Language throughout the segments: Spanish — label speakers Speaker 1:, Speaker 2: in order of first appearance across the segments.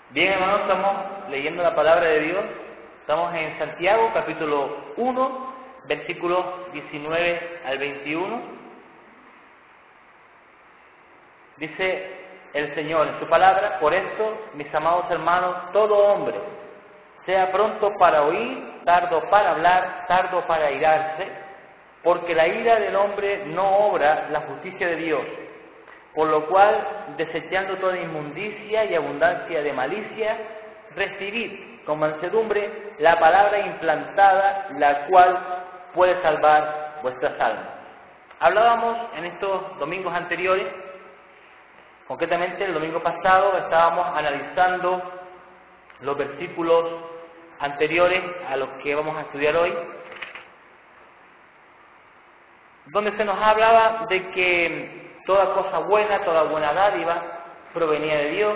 Speaker 1: Bien, hermanos, estamos leyendo la palabra de Dios. Estamos en Santiago, capítulo 1, versículos 19 al 21. Dice el Señor en su palabra: por esto, mis amados hermanos, todo hombre sea pronto para oír, tardo para hablar, tardo para airarse, porque la ira del hombre no obra la justicia de Dios. Por lo cual, desechando toda inmundicia y abundancia de malicia, recibid con mansedumbre la palabra implantada, la cual puede salvar vuestras almas. Hablábamos en estos domingos anteriores, concretamente el domingo pasado estábamos analizando los versículos anteriores a los que vamos a estudiar hoy, donde se nos hablaba de que toda cosa buena, toda buena dádiva proviene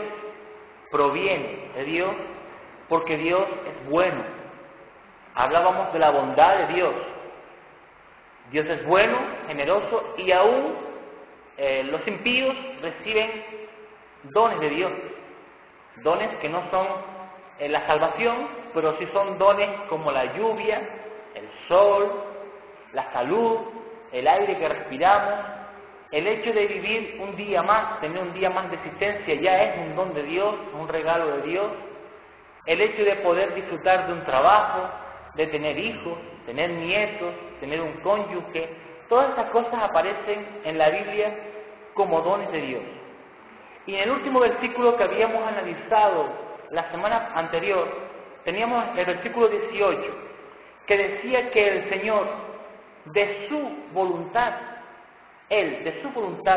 Speaker 1: de Dios, porque Dios es bueno. Hablábamos de la bondad de Dios. Dios es bueno, generoso, y aún los impíos reciben dones de Dios. Dones que no son la salvación, pero sí son dones como la lluvia, el sol, la salud, el aire que respiramos. El hecho de vivir un día más, tener un día más de existencia, ya es un don de Dios, un regalo de Dios. El hecho de poder disfrutar de un trabajo, de tener hijos, tener nietos, tener un cónyuge, todas estas cosas aparecen en la Biblia como dones de Dios. Y en el último versículo que habíamos analizado la semana anterior, teníamos el versículo 18, que decía que el Señor, de su voluntad, Él, de su voluntad,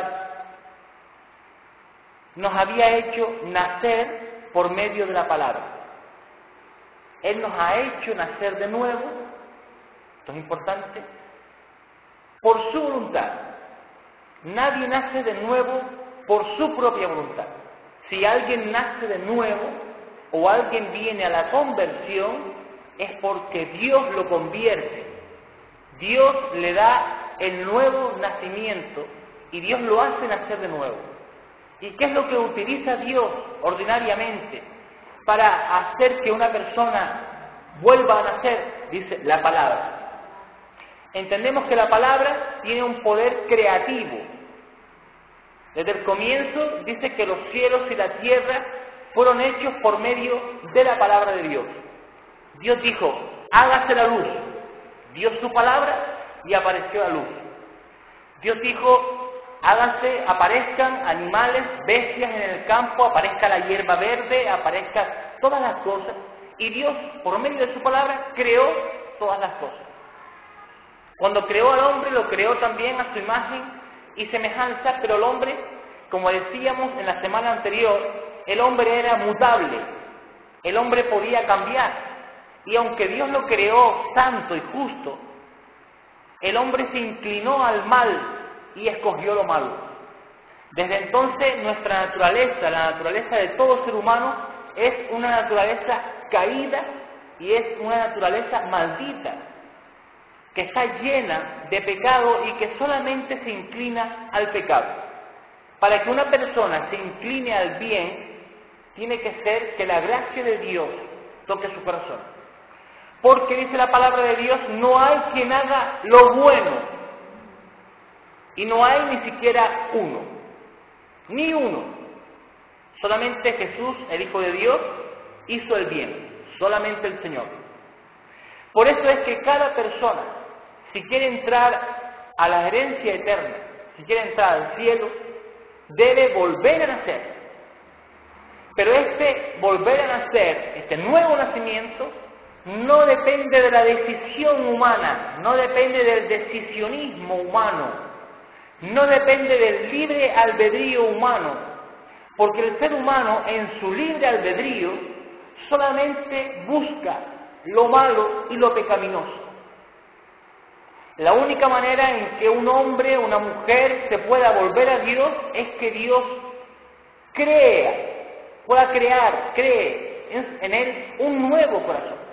Speaker 1: nos había hecho nacer por medio de la palabra. Él nos ha hecho nacer de nuevo, esto es importante, por su voluntad. Nadie nace de nuevo por su propia voluntad. Si alguien nace de nuevo o alguien viene a la conversión, es porque Dios lo convierte. Dios le da el nuevo nacimiento y Dios lo hace nacer de nuevo. ¿Y qué es lo que utiliza Dios ordinariamente para hacer que una persona vuelva a nacer? Dice la palabra. Entendemos que la palabra tiene un poder creativo. Desde el comienzo dice que los cielos y la tierra fueron hechos por medio de la palabra de Dios. Dios dijo: hágase la luz. Dio su palabra y apareció la luz. Dios dijo: aparezcan animales, bestias en el campo, aparezca la hierba verde, aparezcan todas las cosas. Y Dios, por medio de su palabra, creó todas las cosas. Cuando creó al hombre, lo creó también a su imagen y semejanza, pero el hombre, como decíamos en la semana anterior, el hombre era mutable, el hombre podía cambiar. Y aunque Dios lo creó santo y justo, el hombre se inclinó al mal y escogió lo malo. Desde entonces nuestra naturaleza, la naturaleza de todo ser humano, es una naturaleza caída y es una naturaleza maldita, que está llena de pecado y que solamente se inclina al pecado. Para que una persona se incline al bien, tiene que ser que la gracia de Dios toque su corazón. Porque dice la palabra de Dios: no hay quien haga lo bueno, y no hay ni siquiera uno, ni uno. Solamente Jesús, el Hijo de Dios, hizo el bien, solamente el Señor. Por eso es que cada persona, si quiere entrar a la herencia eterna, si quiere entrar al cielo, debe volver a nacer. Pero este volver a nacer, este nuevo nacimiento, no depende de la decisión humana, no depende del decisionismo humano, no depende del libre albedrío humano, porque el ser humano en su libre albedrío solamente busca lo malo y lo pecaminoso. La única manera en que un hombre o una mujer se pueda volver a Dios es que Dios cree en él un nuevo corazón.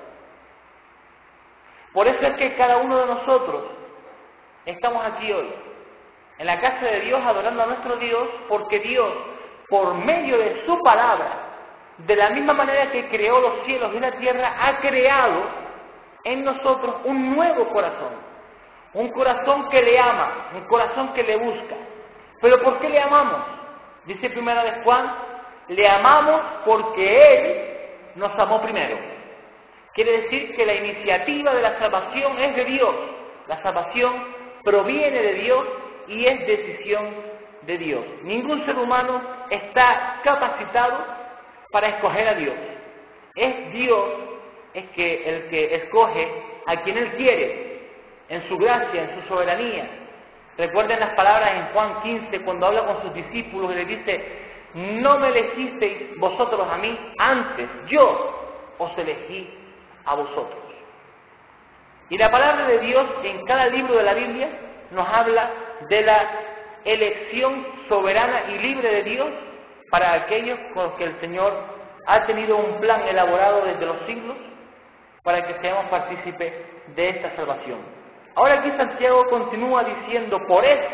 Speaker 1: Por eso es que cada uno de nosotros estamos aquí hoy, en la casa de Dios, adorando a nuestro Dios, porque Dios, por medio de su palabra, de la misma manera que creó los cielos y la tierra, ha creado en nosotros un nuevo corazón. Un corazón que le ama, un corazón que le busca. ¿Pero por qué le amamos? Dice primera de Juan, le amamos porque Él nos amó primero. Quiere decir que la iniciativa de la salvación es de Dios. La salvación proviene de Dios y es decisión de Dios. Ningún ser humano está capacitado para escoger a Dios. Es Dios el que escoge a quien Él quiere, en su gracia, en su soberanía. Recuerden las palabras en Juan 15, cuando habla con sus discípulos y les dice, no me elegisteis vosotros a mí, antes yo os elegí a vosotros. Y la palabra de Dios en cada libro de la Biblia nos habla de la elección soberana y libre de Dios para aquellos con los que el Señor ha tenido un plan elaborado desde los siglos para que seamos partícipes de esta salvación. Ahora aquí Santiago continúa diciendo, por eso,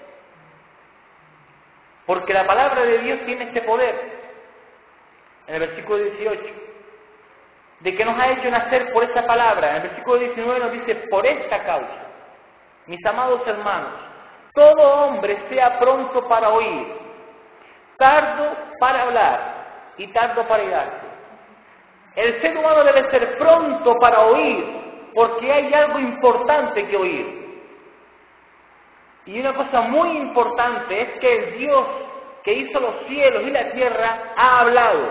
Speaker 1: porque la palabra de Dios tiene este poder, en el versículo 18, de que nos ha hecho nacer por esta palabra. En el versículo 19 nos dice, por esta causa, mis amados hermanos, todo hombre sea pronto para oír, tardo para hablar y tardo para irarse. El ser humano debe ser pronto para oír, porque hay algo importante que oír. Y una cosa muy importante es que el Dios que hizo los cielos y la tierra ha hablado.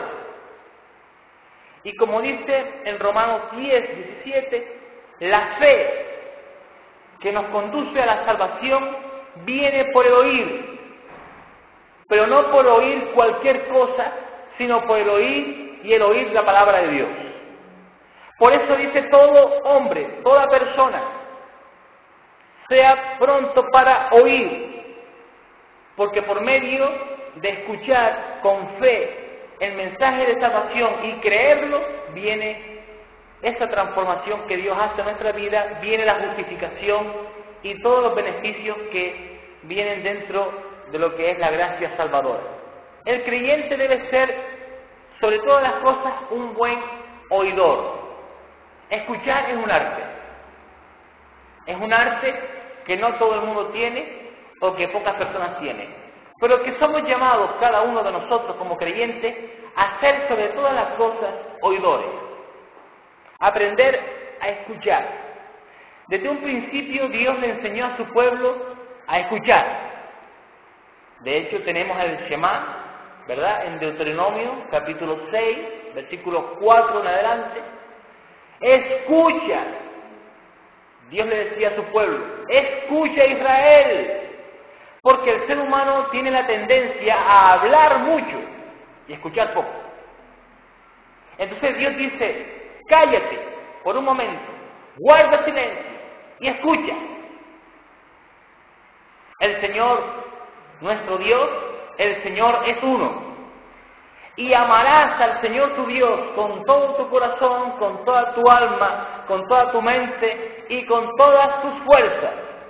Speaker 1: Y como dice en Romanos 10, 17, la fe que nos conduce a la salvación viene por el oír, pero no por oír cualquier cosa, sino por el oír y el oír la palabra de Dios. Por eso dice todo hombre, toda persona, sea pronto para oír, porque por medio de escuchar con fe el mensaje de salvación y creerlo, viene esa transformación que Dios hace en nuestra vida, viene la justificación y todos los beneficios que vienen dentro de lo que es la gracia salvadora. El creyente debe ser, sobre todas las cosas, un buen oidor. Escuchar es un arte. Es un arte que no todo el mundo tiene o que pocas personas tienen, pero que somos llamados cada uno de nosotros como creyentes a ser sobre todas las cosas oidores. Aprender a escuchar. Desde un principio Dios le enseñó a su pueblo a escuchar. De hecho tenemos el Shema, ¿verdad? En Deuteronomio capítulo 6, versículos 4 en adelante. Escucha. Dios le decía a su pueblo, escucha Israel, porque el ser humano tiene la tendencia a hablar mucho y escuchar poco. Entonces Dios dice, cállate por un momento, guarda silencio y escucha. El Señor, nuestro Dios, el Señor es uno. Y amarás al Señor tu Dios con todo tu corazón, con toda tu alma, con toda tu mente y con todas tus fuerzas.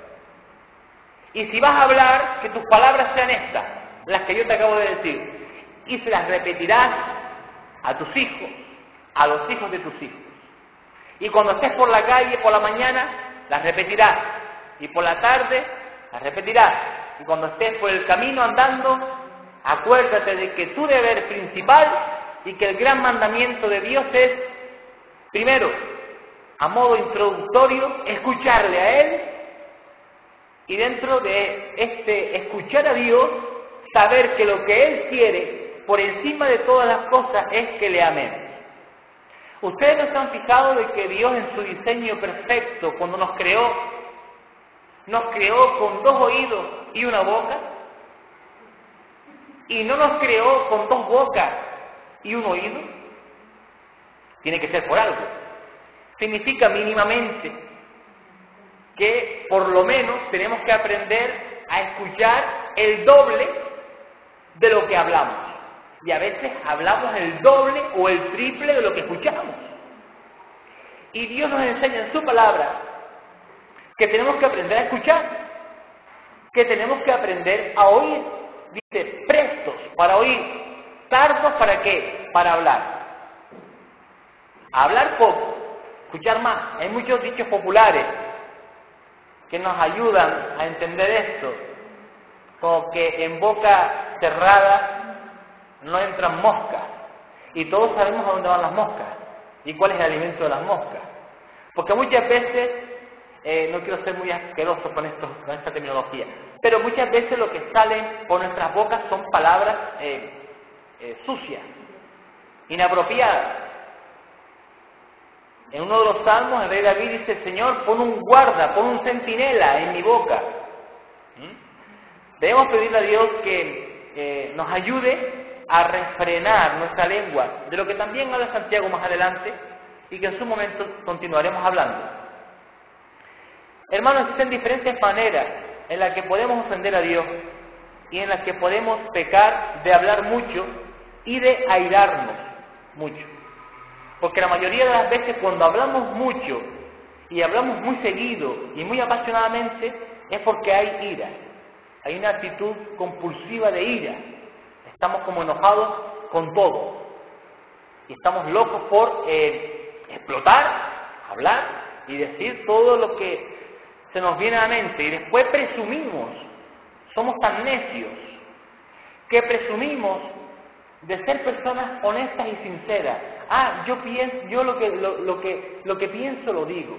Speaker 1: Y si vas a hablar, que tus palabras sean estas, las que yo te acabo de decir. Y se las repetirás a tus hijos, a los hijos de tus hijos. Y cuando estés por la calle, por la mañana, las repetirás. Y por la tarde, las repetirás. Y cuando estés por el camino andando, acuérdate de que tu deber principal y que el gran mandamiento de Dios es, primero, a modo introductorio, escucharle a Él, y dentro de este escuchar a Dios, saber que lo que Él quiere, por encima de todas las cosas, es que le amemos. ¿Ustedes no se han fijado de que Dios en su diseño perfecto, cuando nos creó con 2 oídos y una boca? Y no nos creó con 2 bocas y un oído. Tiene que ser por algo. Significa mínimamente que por lo menos tenemos que aprender a escuchar el doble de lo que hablamos. Y a veces hablamos el doble o el triple de lo que escuchamos. Y Dios nos enseña en su palabra que tenemos que aprender a escuchar, que tenemos que aprender a oír. Dice, prestos para oír, Tardos ¿para qué? Para hablar. Hablar poco, escuchar más. Hay muchos dichos populares que nos ayudan a entender esto, como que en boca cerrada no entran moscas, y todos sabemos a dónde van las moscas y cuál es el alimento de las moscas, porque muchas veces, no quiero ser muy asqueroso con esta terminología, pero muchas veces lo que sale por nuestras bocas son palabras sucias, inapropiadas. En uno de los salmos el rey David dice: Señor, pon un guarda, pon un centinela en mi boca. Debemos pedirle a Dios que nos ayude a refrenar nuestra lengua, de lo que también habla Santiago más adelante y que en su momento continuaremos hablando. Hermanos, existen diferentes maneras en las que podemos ofender a Dios y en las que podemos pecar de hablar mucho y de airarnos mucho. Porque la mayoría de las veces cuando hablamos mucho y hablamos muy seguido y muy apasionadamente es porque hay ira. Hay una actitud compulsiva de ira. Estamos como enojados con todo. Y estamos locos por explotar, hablar y decir todo lo que se nos viene a la mente. Y después presumimos, somos tan necios, que presumimos de ser personas honestas y sinceras. Yo lo que pienso lo digo.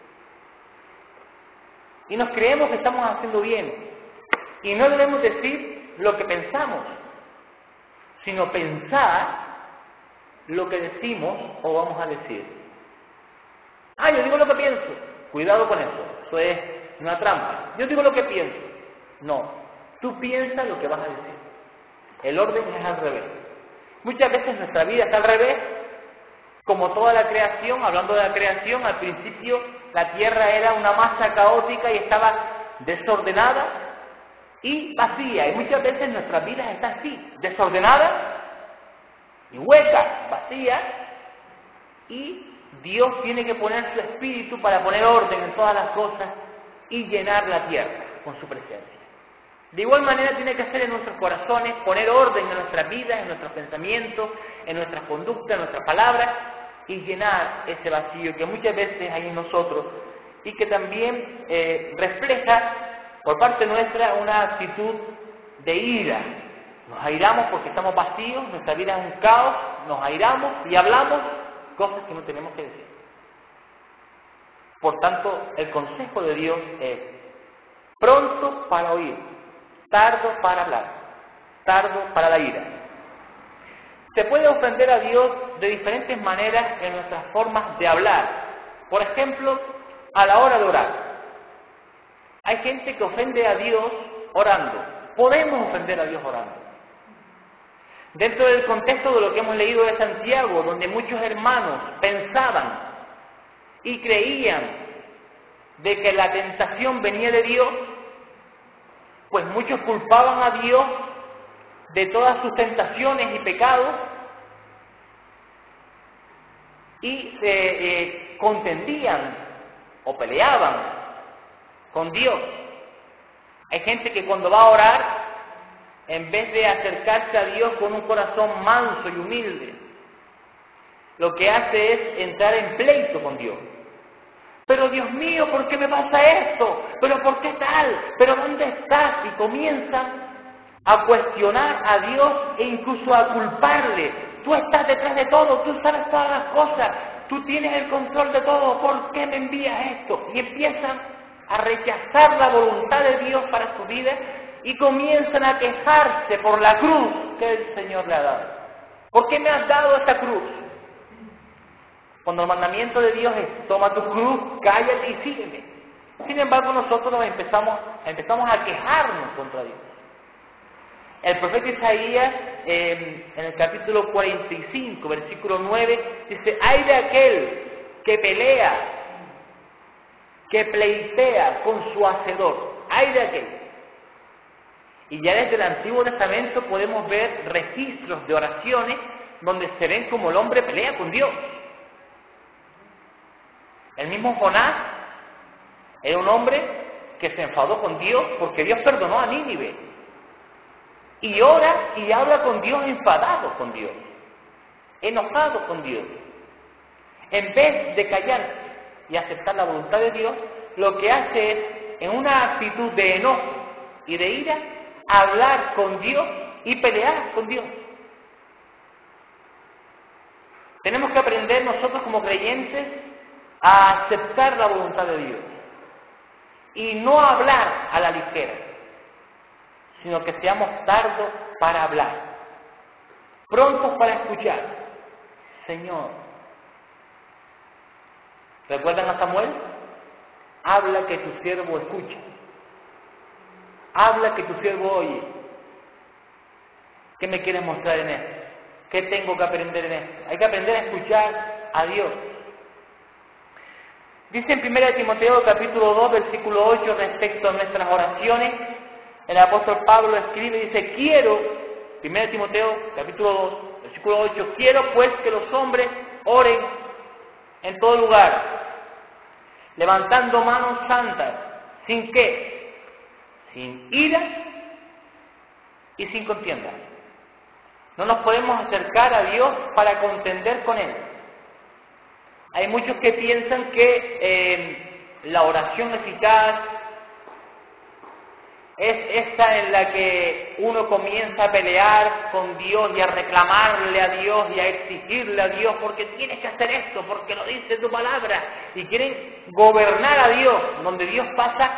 Speaker 1: Y nos creemos que estamos haciendo bien. Y no debemos decir lo que pensamos, sino pensar lo que decimos o vamos a decir. Yo digo lo que pienso. Cuidado con eso. Eso es una trampa. Yo digo lo que pienso. No. Tú piensas lo que vas a decir. El orden es al revés. Muchas veces nuestra vida está al revés. Como toda la creación, hablando de la creación, al principio la tierra era una masa caótica y estaba desordenada y vacía. Y muchas veces nuestras vidas están así, desordenadas y huecas, vacías, y Dios tiene que poner su espíritu para poner orden en todas las cosas y llenar la tierra con su presencia. De igual manera tiene que hacer en nuestros corazones, poner orden en nuestras vidas, en nuestros pensamientos, en nuestras conductas, en nuestras palabras, y llenar ese vacío que muchas veces hay en nosotros y que también refleja por parte nuestra una actitud de ira. Nos airamos porque estamos vacíos, nuestra vida es un caos, nos airamos y hablamos cosas que no tenemos que decir. Por tanto, el consejo de Dios es: pronto para oír, tardo para hablar, tardo para la ira. Se puede ofender a Dios de diferentes maneras en nuestras formas de hablar. Por ejemplo, a la hora de orar. Hay gente que ofende a Dios orando. Podemos ofender a Dios orando. Dentro del contexto de lo que hemos leído de Santiago, donde muchos hermanos pensaban y creían de que la tentación venía de Dios, pues muchos culpaban a Dios de todas sus tentaciones y pecados y contendían o peleaban con Dios. Hay gente que cuando va a orar, en vez de acercarse a Dios con un corazón manso y humilde, lo que hace es entrar en pleito con Dios. Pero Dios mío, ¿por qué me pasa esto? ¿Pero por qué tal? ¿Pero dónde estás? Y comienzan a cuestionar a Dios e incluso a culparle. Tú estás detrás de todo, tú sabes todas las cosas, tú tienes el control de todo, ¿por qué me envías esto? Y empiezan a rechazar la voluntad de Dios para su vida y comienzan a quejarse por la cruz que el Señor le ha dado. ¿Por qué me has dado esta cruz? Cuando el mandamiento de Dios es: toma tu cruz, cállate y sígueme. Sin embargo, nosotros empezamos a quejarnos contra Dios. El profeta Isaías, en el capítulo 45, versículo 9, dice: ¡ay de aquel que pelea, que pleitea con su hacedor! ¡Ay de aquel! Y ya desde el Antiguo Testamento podemos ver registros de oraciones donde se ven como el hombre pelea con Dios. El mismo Jonás era un hombre que se enfadó con Dios porque Dios perdonó a Nínive. y ora y habla con Dios enfadado con Dios, enojado con Dios. En vez de callarse y aceptar la voluntad de Dios, lo que hace es, en una actitud de enojo y de ira, hablar con Dios y pelear con Dios. Tenemos que aprender nosotros como creyentes a aceptar la voluntad de Dios y no hablar a la ligera, sino que seamos tardos para hablar, prontos para escuchar. Señor, ¿recuerdan a Samuel? Habla que tu siervo escucha, habla que tu siervo oye. ¿Qué me quieres mostrar en esto? ¿Qué tengo que aprender en esto? Hay que aprender a escuchar a Dios. Dice en 1 Timoteo capítulo 2, versículo 8, respecto a nuestras oraciones, el apóstol Pablo escribe y dice, quiero, 1 Timoteo capítulo 2, versículo 8, quiero pues que los hombres oren en todo lugar, levantando manos santas, ¿sin qué? Sin ira y sin contienda. No nos podemos acercar a Dios para contender con Él. Hay muchos que piensan que la oración eficaz es esa en la que uno comienza a pelear con Dios y a reclamarle a Dios y a exigirle a Dios porque tienes que hacer esto, porque lo dice tu palabra, y quieren gobernar a Dios, donde Dios pasa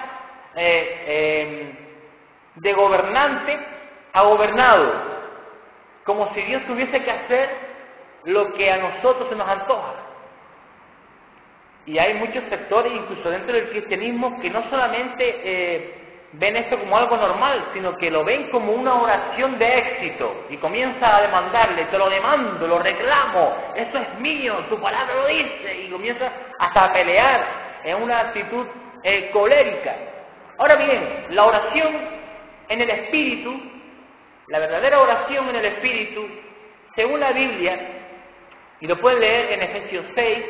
Speaker 1: de gobernante a gobernado, como si Dios tuviese que hacer lo que a nosotros se nos antoja. Y hay muchos sectores, incluso dentro del cristianismo, que no solamente ven esto como algo normal, sino que lo ven como una oración de éxito y comienza a demandarle, te lo demando, lo reclamo, eso es mío, tu palabra lo dice, y comienza hasta a pelear en una actitud colérica. Ahora bien, la oración en el Espíritu, la verdadera oración en el Espíritu, según la Biblia, y lo pueden leer en Efesios 6,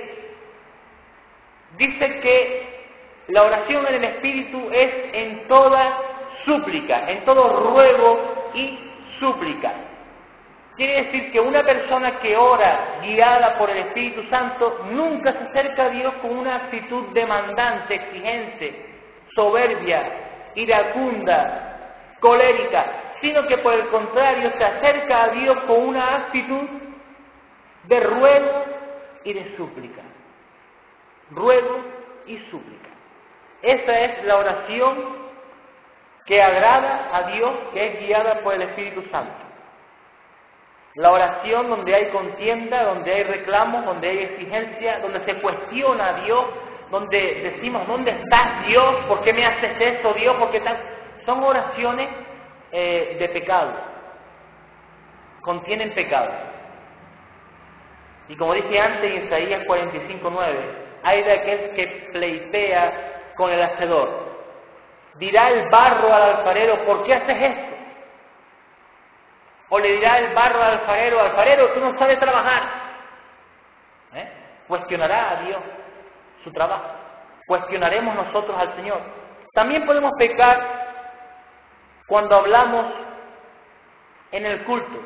Speaker 1: dice que la oración en el Espíritu es en toda súplica, en todo ruego y súplica. Quiere decir que una persona que ora guiada por el Espíritu Santo nunca se acerca a Dios con una actitud demandante, exigente, soberbia, iracunda, colérica, sino que por el contrario se acerca a Dios con una actitud de ruego y de súplica. Ruego y súplica. Esa es la oración que agrada a Dios, que es guiada por el Espíritu Santo. La oración donde hay contienda, donde hay reclamos, donde hay exigencia, donde se cuestiona a Dios, donde decimos, ¿dónde estás Dios? ¿Por qué me haces esto, Dios? ¿Por qué tal? Son oraciones de pecado. Contienen pecado. Y como dije antes en Isaías 45:9, hay de aquel que pleitea con el hacedor. Dirá el barro al alfarero, ¿por qué haces esto? O le dirá el barro al alfarero, alfarero, tú no sabes trabajar. Cuestionará a Dios su trabajo. Cuestionaremos nosotros al Señor. También podemos pecar cuando hablamos en el culto.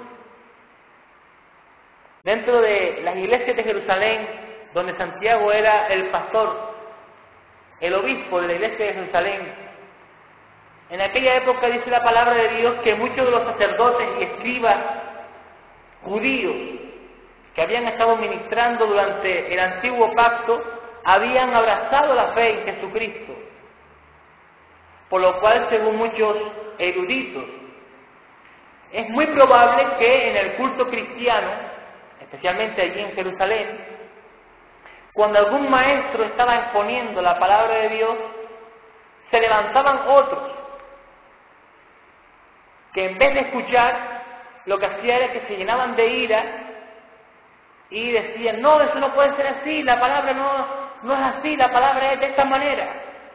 Speaker 1: Dentro de las iglesias de Jerusalén, donde Santiago era el pastor, el obispo de la iglesia de Jerusalén, en aquella época dice la palabra de Dios que muchos de los sacerdotes y escribas judíos que habían estado ministrando durante el antiguo pacto habían abrazado la fe en Jesucristo, por lo cual, según muchos eruditos, es muy probable que en el culto cristiano, especialmente allí en Jerusalén, cuando algún maestro estaba exponiendo la palabra de Dios, se levantaban otros que en vez de escuchar, lo que hacía era que se llenaban de ira y decían, no, eso no puede ser así, la palabra no es así, la palabra es de esta manera.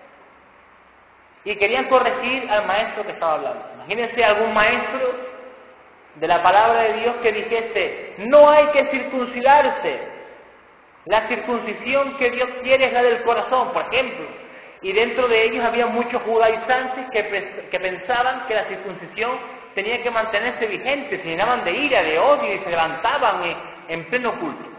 Speaker 1: Y querían corregir al maestro que estaba hablando. Imagínense algún maestro de la palabra de Dios que dijese, no hay que circuncidarse, la circuncisión que Dios quiere es la del corazón, por ejemplo. Y dentro de ellos había muchos judaizantes que pensaban que la circuncisión tenía que mantenerse vigente, se llenaban de ira, de odio y se levantaban en pleno culto.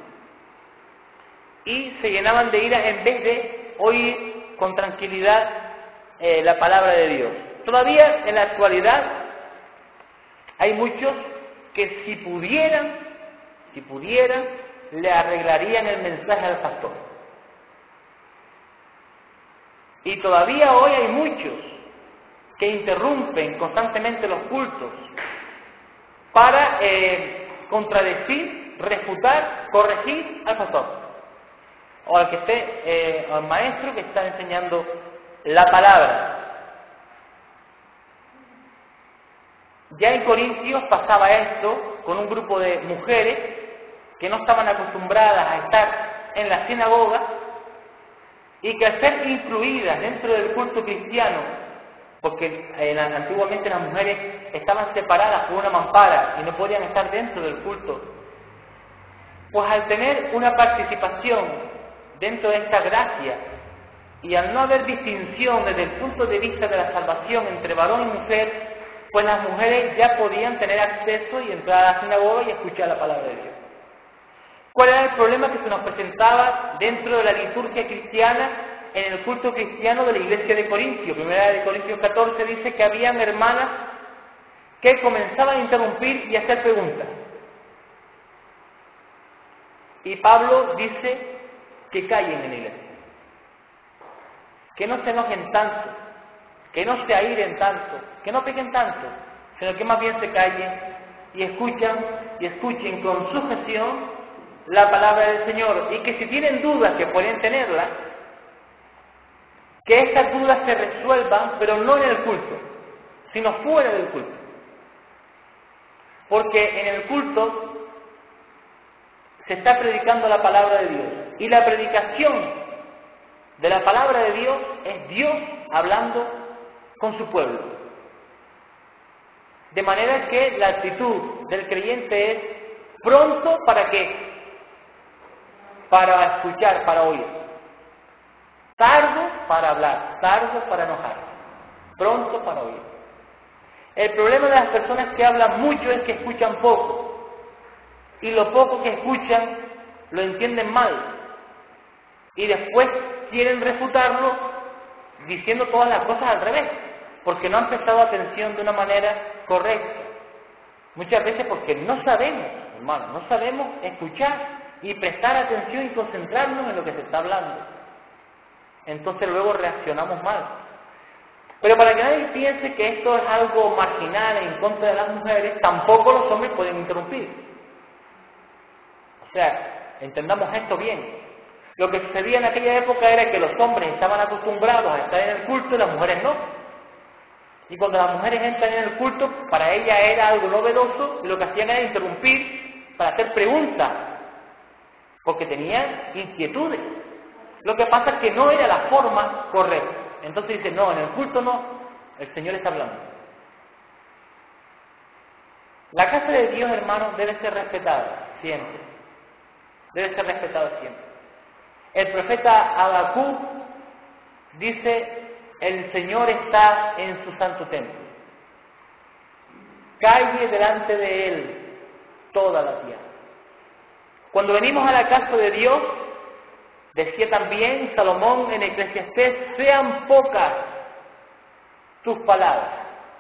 Speaker 1: Y se llenaban de ira en vez de oír con tranquilidad la palabra de Dios. Todavía en la actualidad hay muchos que si pudieran, le arreglarían el mensaje al pastor. Y todavía hoy hay muchos que interrumpen constantemente los cultos para contradecir, refutar, corregir al pastor o al que esté, al maestro que está enseñando la palabra. Ya en Corintios pasaba esto con un grupo de mujeres que no estaban acostumbradas a estar en la sinagoga y que al ser incluidas dentro del culto cristiano, porque antiguamente las mujeres estaban separadas por una mampara y no podían estar dentro del culto, pues al tener una participación dentro de esta gracia y al no haber distinción desde el punto de vista de la salvación entre varón y mujer, pues las mujeres ya podían tener acceso y entrar a la sinagoga y escuchar la palabra de Dios. ¿Cuál era el problema que se nos presentaba dentro de la liturgia cristiana en el culto cristiano de la iglesia de Corintios? Primera de Corintios 14 dice que habían hermanas que comenzaban a interrumpir y a hacer preguntas. Y Pablo dice que callen en la iglesia, que no se enojen tanto, que no se airen tanto, que no peguen tanto, sino que más bien se callen y escuchen con sujeción la palabra del Señor, y que si tienen dudas, que pueden tenerlas, que estas dudas se resuelvan, pero no en el culto, sino fuera del culto. Porque en el culto se está predicando la palabra de Dios, y la predicación de la palabra de Dios es Dios hablando con su pueblo. De manera que la actitud del creyente es pronto ¿para qué? Para escuchar, para oír. Tardo para hablar, tardo para enojar, pronto para oír. El problema de las personas que hablan mucho es que escuchan poco, y lo poco que escuchan lo entienden mal, y después quieren refutarlo diciendo todas las cosas al revés, porque no han prestado atención de una manera correcta. Muchas veces porque no sabemos, hermanos, no sabemos escuchar y prestar atención y concentrarnos en lo que se está hablando. Entonces luego reaccionamos mal. Pero para que nadie piense que esto es algo marginal en contra de las mujeres, tampoco los hombres pueden interrumpir. O sea, entendamos esto bien. Lo que sucedía en aquella época era que los hombres estaban acostumbrados a estar en el culto y las mujeres no. Y cuando las mujeres entran en el culto, para ellas era algo novedoso, y lo que hacían era interrumpir para hacer preguntas, porque tenían inquietudes. Lo que pasa es que no era la forma correcta. Entonces dicen, no, en el culto no, el Señor está hablando. La casa de Dios, hermanos, debe ser respetada siempre. Debe ser respetada siempre. El profeta Habacuc dice, el Señor está en su santo templo. Calle delante de Él toda la tierra. Cuando venimos a la casa de Dios, decía también Salomón en Eclesiastés, sean pocas tus palabras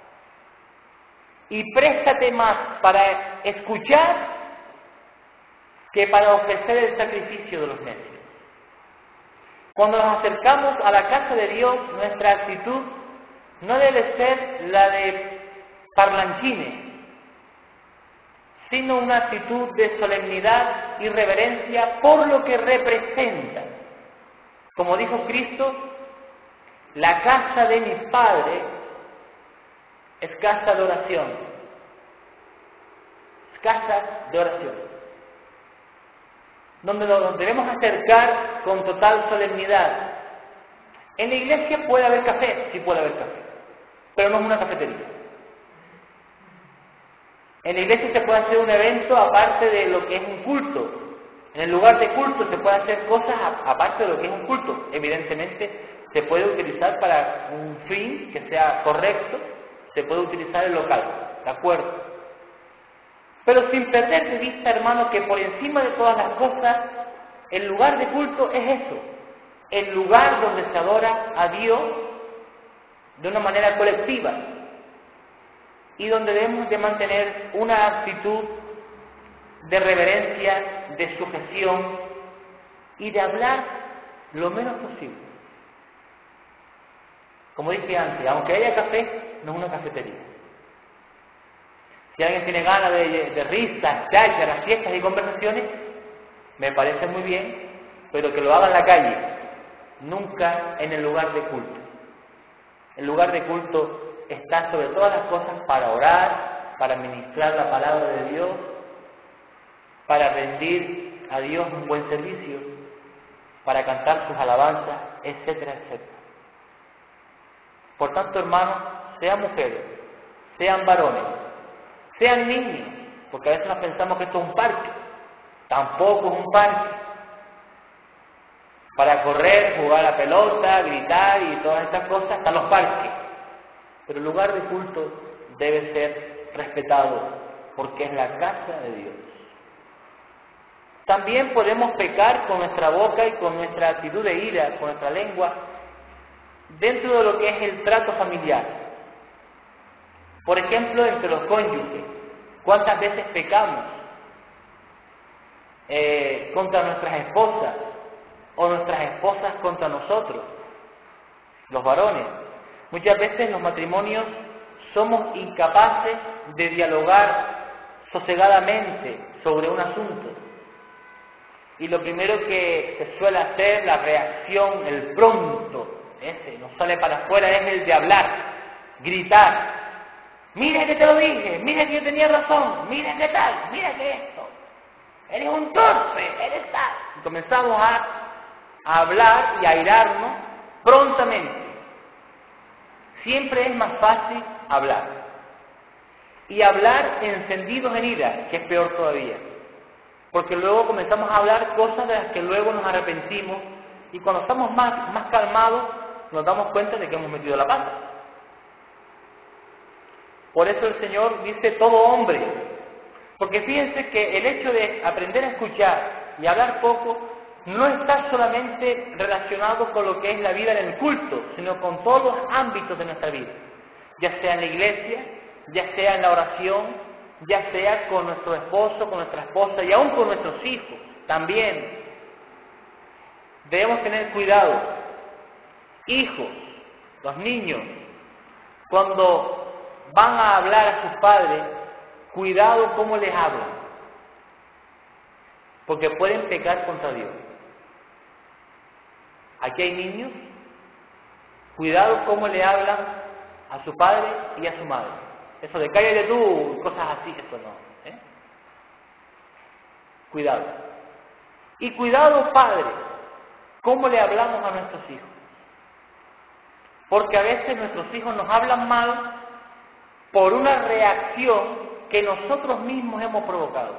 Speaker 1: y préstate más para escuchar que para ofrecer el sacrificio de los necios. Cuando nos acercamos a la casa de Dios, nuestra actitud no debe ser la de parlanchines, sino una actitud de solemnidad y reverencia por lo que representa. Como dijo Cristo, la casa de mi Padre es casa de oración. Es casa de oración. Donde nos debemos acercar con total solemnidad. En la iglesia puede haber café, sí puede haber café, pero no es una cafetería. En la iglesia se puede hacer un evento aparte de lo que es un culto. En el lugar de culto se puede hacer cosas aparte de lo que es un culto. Evidentemente se puede utilizar para un fin que sea correcto, se puede utilizar el local, ¿de acuerdo? Pero sin perder de vista, hermano, que por encima de todas las cosas, el lugar de culto es eso, el lugar donde se adora a Dios de una manera colectiva y donde debemos de mantener una actitud de reverencia, de sujeción y de hablar lo menos posible. Como dije antes, aunque haya café, no es una cafetería. Si alguien tiene ganas de risas, chácharas, fiestas y conversaciones, me parece muy bien, pero que lo haga en la calle, nunca en el lugar de culto. El lugar de culto está sobre todas las cosas para orar, para ministrar la palabra de Dios, para rendir a Dios un buen servicio, para cantar sus alabanzas, etcétera, etcétera. Por tanto, hermanos, sean mujeres, sean varones, sean niños, porque a veces nos pensamos que esto es un parque. Tampoco es un parque. Para correr, jugar a la pelota, gritar y todas estas cosas están los parques. Pero el lugar de culto debe ser respetado, porque es la casa de Dios. También podemos pecar con nuestra boca y con nuestra actitud de ira, con nuestra lengua, dentro de lo que es el trato familiar. Por ejemplo, entre los cónyuges. ¿Cuántas veces pecamos contra nuestras esposas o nuestras esposas contra nosotros, los varones? Muchas veces los matrimonios somos incapaces de dialogar sosegadamente sobre un asunto. Y lo primero que se suele hacer, la reacción, el pronto, ese nos sale para afuera, es el de hablar, gritar. Mira que te lo dije, mira que yo tenía razón, mira que tal, mira que esto. Eres un torpe, eres tal. Y comenzamos a hablar y a airarnos prontamente. Siempre es más fácil hablar. Y hablar encendidos en ira, que es peor todavía. Porque luego comenzamos a hablar cosas de las que luego nos arrepentimos y cuando estamos más calmados nos damos cuenta de que hemos metido la pata. Por eso el Señor dice todo hombre, porque fíjense que el hecho de aprender a escuchar y hablar poco no está solamente relacionado con lo que es la vida en el culto, sino con todos los ámbitos de nuestra vida, ya sea en la iglesia, ya sea en la oración, ya sea con nuestro esposo, con nuestra esposa y aún con nuestros hijos también. Debemos tener cuidado. Hijos, los niños, cuando van a hablar a sus padres, cuidado cómo les hablan, porque pueden pecar contra Dios. Aquí hay niños, cuidado cómo le hablan a su padre y a su madre. Eso de cállate tú, cosas así, eso no. Cuidado. Y cuidado, padre, cómo le hablamos a nuestros hijos. Porque a veces nuestros hijos nos hablan mal por una reacción que nosotros mismos hemos provocado.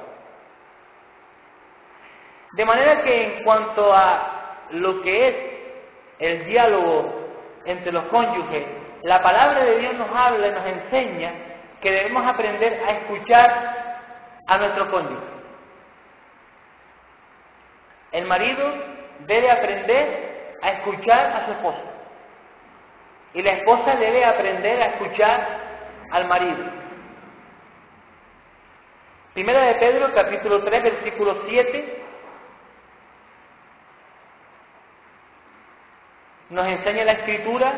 Speaker 1: De manera que en cuanto a lo que es el diálogo entre los cónyuges, la palabra de Dios nos habla y nos enseña que debemos aprender a escuchar a nuestro cónyuge. El marido debe aprender a escuchar a su esposa y la esposa debe aprender a escuchar al marido. Primera de Pedro, capítulo 3, versículo 7, nos enseña la Escritura.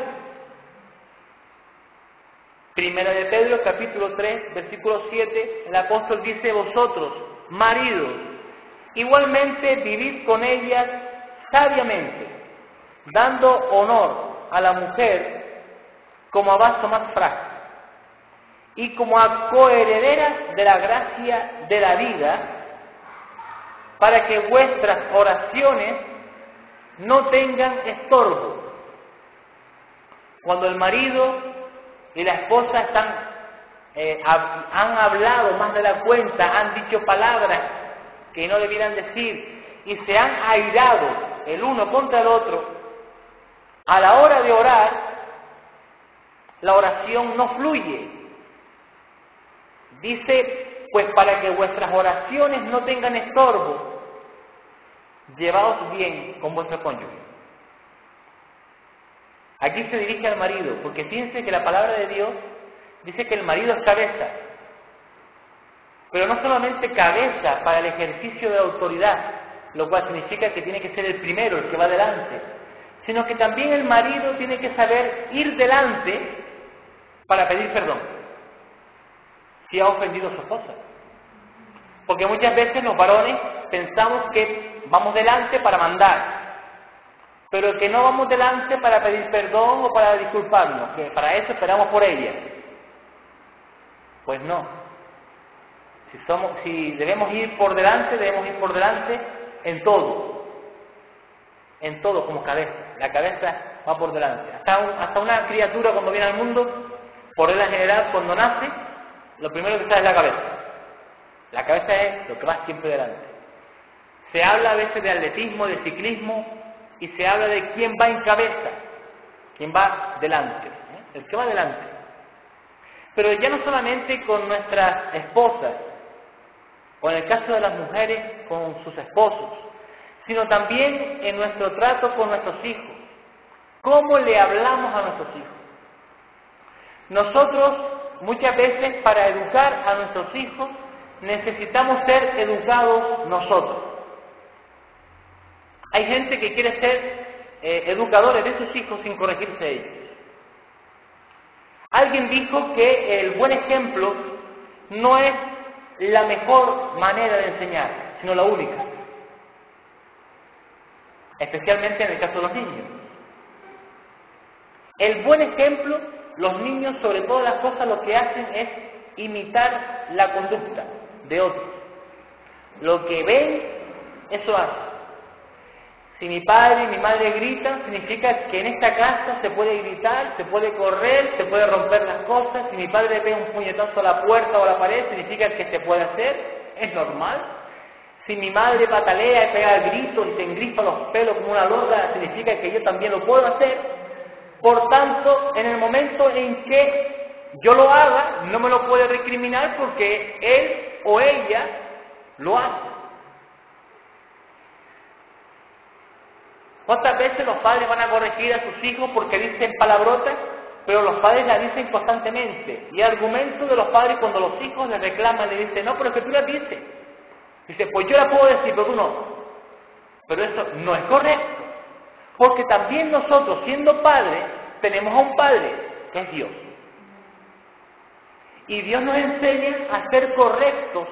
Speaker 1: Primera de Pedro, capítulo 3, versículo 7, el apóstol dice: vosotros, maridos, igualmente vivid con ellas sabiamente, dando honor a la mujer como a vaso más frágil y como a coherederas de la gracia de la vida, para que vuestras oraciones no tengan estorbo. Cuando el marido y la esposa han hablado más de la cuenta, han dicho palabras que no debieran decir y se han airado el uno contra el otro, a la hora de orar, la oración no fluye. Dice, pues para que vuestras oraciones no tengan estorbo, llevaos bien con vuestro cónyuge. Aquí se dirige al marido, porque fíjense que la palabra de Dios dice que el marido es cabeza, pero no solamente cabeza para el ejercicio de autoridad, lo cual significa que tiene que ser el primero, el que va delante, sino que también el marido tiene que saber ir delante para pedir perdón si ha ofendido a su esposa. Porque muchas veces los varones pensamos que vamos delante para mandar, pero que no vamos delante para pedir perdón o para disculparnos, que para eso esperamos por ella. Pues no. Si debemos ir por delante, debemos ir por delante en todo. En todo como cabeza. La cabeza va por delante. Hasta una criatura cuando viene al mundo, por regla general, cuando nace, lo primero que está es la cabeza. La cabeza es lo que va siempre delante. Se habla a veces de atletismo, de ciclismo, y se habla de quién va en cabeza, quién va delante, el que va delante. Pero ya no solamente con nuestras esposas, o en el caso de las mujeres con sus esposos, sino también en nuestro trato con nuestros hijos. ¿Cómo le hablamos a nuestros hijos? Nosotros muchas veces para educar a nuestros hijos necesitamos ser educados nosotros. Hay gente que quiere ser educadores de sus hijos sin corregirse ellos. Alguien dijo que el buen ejemplo no es la mejor manera de enseñar, sino la única. Especialmente en el caso de los niños. El buen ejemplo, los niños sobre todas las cosas lo que hacen es imitar la conducta de otros. Lo que ven, eso hacen. Si mi padre y mi madre gritan, significa que en esta casa se puede gritar, se puede correr, se puede romper las cosas. Si mi padre pega un puñetazo a la puerta o a la pared, significa que se puede hacer, es normal. Si mi madre patalea y pega gritos y se engrifa los pelos como una loca, significa que yo también lo puedo hacer. Por tanto, en el momento en que yo lo haga, no me lo puede recriminar porque él o ella lo hace. ¿Cuántas veces los padres van a corregir a sus hijos porque dicen palabrotas, pero los padres las dicen constantemente? Y argumento de los padres cuando los hijos les reclaman, le dicen, no, pero es que tú las dices. Dice, pues yo la puedo decir, pero tú no. Pero eso no es correcto. Porque también nosotros, siendo padres, tenemos a un Padre, que es Dios. Y Dios nos enseña a ser correctos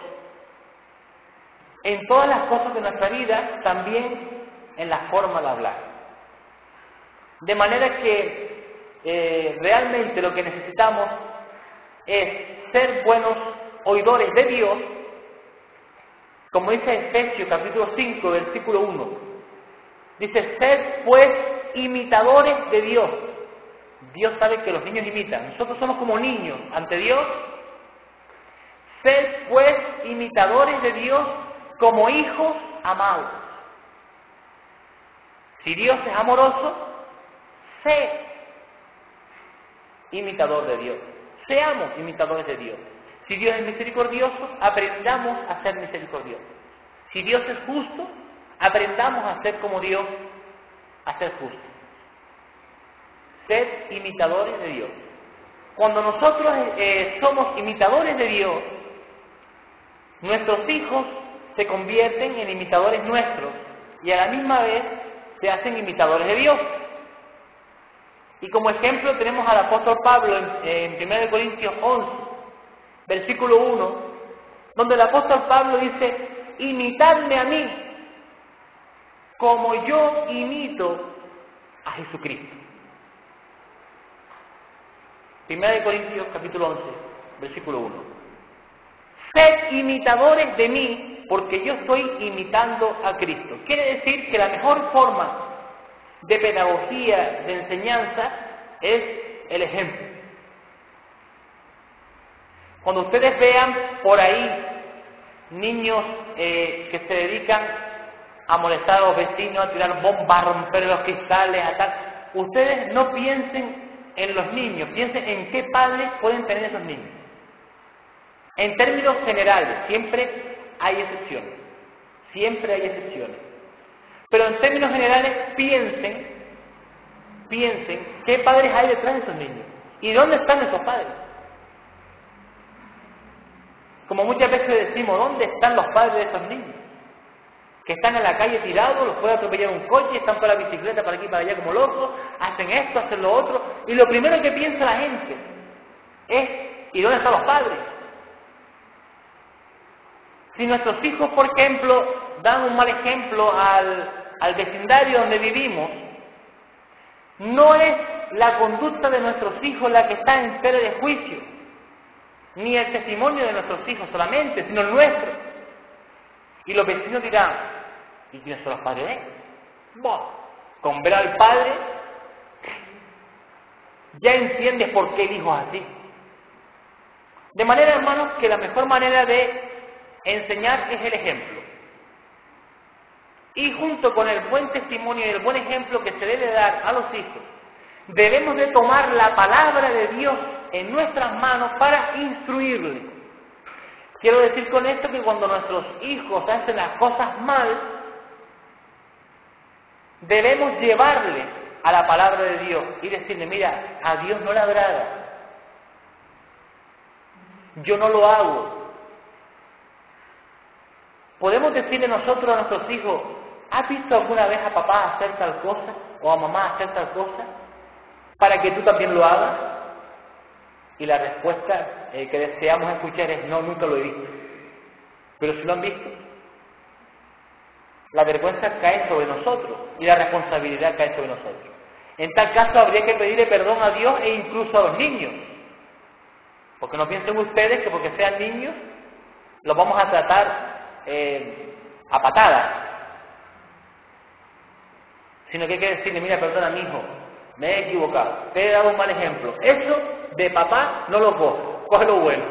Speaker 1: en todas las cosas de nuestra vida, también en la forma de hablar. De manera que realmente lo que necesitamos es ser buenos oidores de Dios, como dice Efesios capítulo 5, versículo 1. Dice, sed pues imitadores de Dios. Dios sabe que los niños imitan. Nosotros somos como niños ante Dios. Sed pues imitadores de Dios como hijos amados. Si Dios es amoroso, sé imitador de Dios. Seamos imitadores de Dios. Si Dios es misericordioso, aprendamos a ser misericordiosos. Si Dios es justo, aprendamos a ser como Dios, a ser justos. Sed imitadores de Dios. Cuando nosotros somos imitadores de Dios, nuestros hijos se convierten en imitadores nuestros y a la misma vez se hacen imitadores de Dios. Y como ejemplo tenemos al apóstol Pablo en 1 Corintios 11, versículo 1, donde el apóstol Pablo dice, imitadme a mí, como yo imito a Jesucristo. 1 Corintios capítulo 11, versículo 1. Sed imitadores de mí, porque yo estoy imitando a Cristo. Quiere decir que la mejor forma de pedagogía, de enseñanza, es el ejemplo. Cuando ustedes vean por ahí niños que se dedican a molestar a los vecinos, a tirar bombas, a romper los cristales, a tal, ustedes no piensen en los niños, piensen en qué padres pueden tener esos niños. En términos generales, siempre hay excepciones. Siempre hay excepciones. Pero en términos generales, piensen qué padres hay detrás de esos niños. ¿Y dónde están esos padres? Como muchas veces decimos, ¿dónde están los padres de esos niños? Que están en la calle tirados, los puede atropellar un coche, están con la bicicleta para aquí y para allá como locos, hacen esto, hacen lo otro, y lo primero que piensa la gente es, ¿y dónde están los padres? Si nuestros hijos, por ejemplo, dan un mal ejemplo al vecindario donde vivimos, no es la conducta de nuestros hijos la que está en tela de juicio, ni el testimonio de nuestros hijos solamente, sino el nuestro. Y los vecinos dirán, ¿y quiénes son los padres de él? Con ver al padre, ya entiendes por qué el hijo es así. De manera, hermanos, que la mejor manera de enseñar es el ejemplo. Y junto con el buen testimonio y el buen ejemplo que se debe dar a los hijos, debemos de tomar la palabra de Dios en nuestras manos para instruirle. Quiero decir con esto que cuando nuestros hijos hacen las cosas mal, debemos llevarles a la palabra de Dios y decirle, mira, a Dios no le agrada, yo no lo hago. Podemos decirle nosotros a nuestros hijos, ¿has visto alguna vez a papá hacer tal cosa o a mamá hacer tal cosa para que tú también lo hagas? Y la respuesta que deseamos escuchar es, no, nunca lo he visto. Pero si lo han visto, la vergüenza cae sobre nosotros y la responsabilidad cae sobre nosotros. En tal caso habría que pedirle perdón a Dios e incluso a los niños. Porque no piensen ustedes que porque sean niños los vamos a tratar a patadas. Sino que hay que decirle, mira, perdona mi hijo, me he equivocado, te he dado un mal ejemplo. Eso de papá no lo coge lo bueno.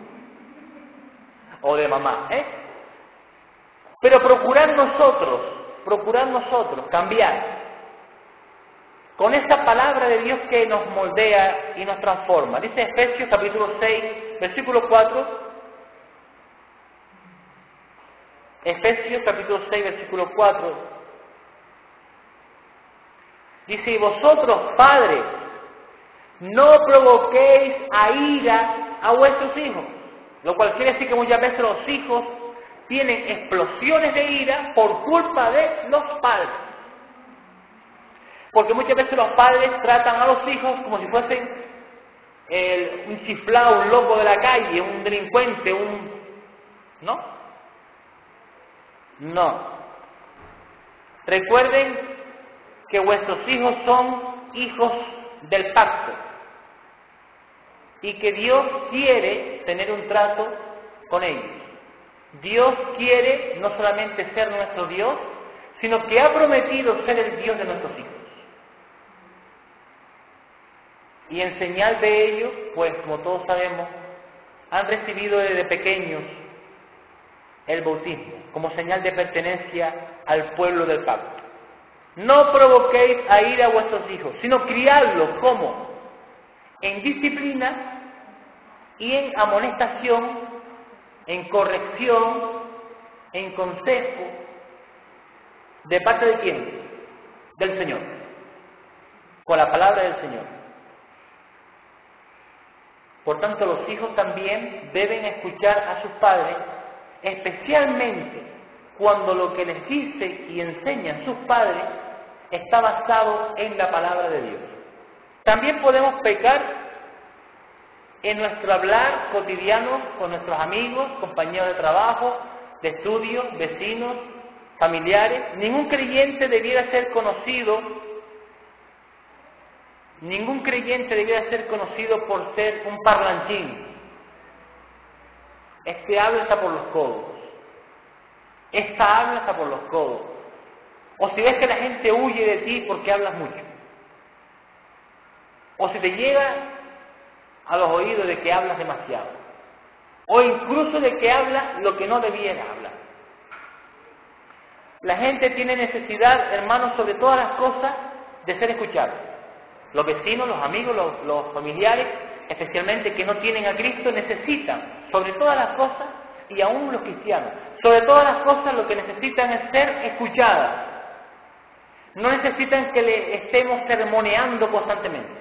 Speaker 1: O de mamá, Pero procurar nosotros cambiar con esa palabra de Dios que nos moldea y nos transforma. Dice Efesios capítulo 6, versículo 4. Efesios capítulo 6, versículo 4. Dice, y vosotros, padres, no provoquéis a ira a vuestros hijos. Lo cual quiere decir que muchas veces los hijos tienen explosiones de ira por culpa de los padres. Porque muchas veces los padres tratan a los hijos como si fuesen un chiflado, un loco de la calle, un delincuente, ¿no? No. Recuerden que vuestros hijos son hijos del pacto y que Dios quiere tener un trato con ellos. Dios quiere no solamente ser nuestro Dios, sino que ha prometido ser el Dios de nuestros hijos. Y en señal de ello, pues como todos sabemos, han recibido desde pequeños el bautismo, como señal de pertenencia al pueblo del pacto. No provoquéis a ira a vuestros hijos, sino criadlos como en disciplina y en amonestación, en corrección, en consejo. ¿De parte de quién? Del Señor. Con la palabra del Señor. Por tanto, los hijos también deben escuchar a sus padres, especialmente cuando lo que les dice y enseñan sus padres está basado en la palabra de Dios. También podemos pecar en nuestro hablar cotidiano con nuestros amigos, compañeros de trabajo, de estudio, vecinos, familiares. Ningún creyente debiera ser conocido por ser un parlanchín. Este habla está por los codos. Esta habla está por los codos. O si ves que la gente huye de ti porque hablas mucho. O si te llega a los oídos de que hablas demasiado. O incluso de que hablas lo que no debiera hablar. La gente tiene necesidad, hermanos, sobre todas las cosas, de ser escuchados. Los vecinos, los amigos, los familiares especialmente que no tienen a Cristo, necesitan, sobre todas las cosas, y aún los cristianos, sobre todas las cosas lo que necesitan es ser escuchadas. No necesitan que le estemos sermoneando constantemente.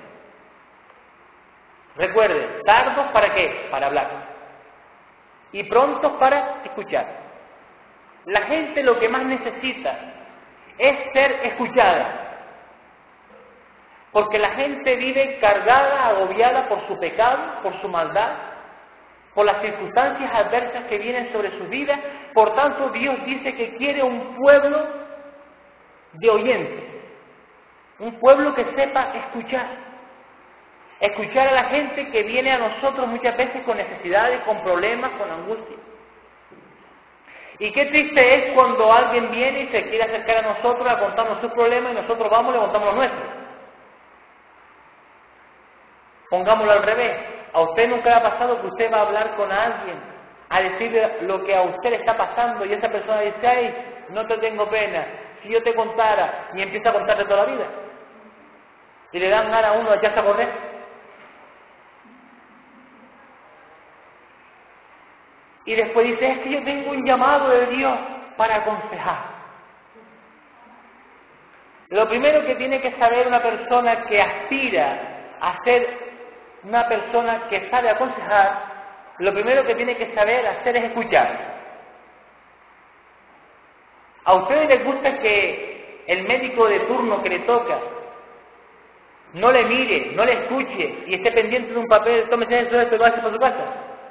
Speaker 1: Recuerden, tardos ¿para qué? Para hablar. Y prontos para escuchar. La gente lo que más necesita es ser escuchada. Porque la gente vive cargada, agobiada por su pecado, por su maldad, por las circunstancias adversas que vienen sobre sus vidas. Por tanto, Dios dice que quiere un pueblo de oyentes, un pueblo que sepa escuchar. Escuchar a la gente que viene a nosotros muchas veces con necesidades, con problemas, con angustia. Y qué triste es cuando alguien viene y se quiere acercar a nosotros a contarnos sus problemas y nosotros vamos y le contamos los nuestros. Pongámoslo al revés. ¿A usted nunca le ha pasado que usted va a hablar con alguien, a decirle lo que a usted le está pasando y esa persona dice, ay, no te tengo pena, si yo te contara, y empieza a contarle toda la vida? Y le dan ganas a uno de echarse a correr. Y después dice, es que yo tengo un llamado de Dios para aconsejar. Lo primero que tiene que saber una persona que aspira a ser una persona que sabe aconsejar, lo primero que tiene que saber hacer es escuchar. ¿A ustedes les gusta que el médico de turno que le toca no le mire, no le escuche y esté pendiente de un papel, tómese eso, esto y vaya para su casa?